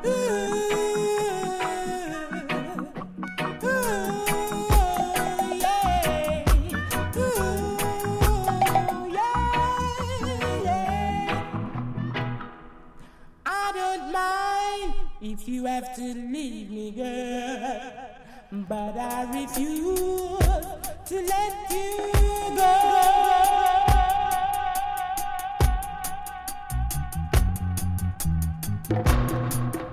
If you have to leave me, girl, but I refuse to let you go.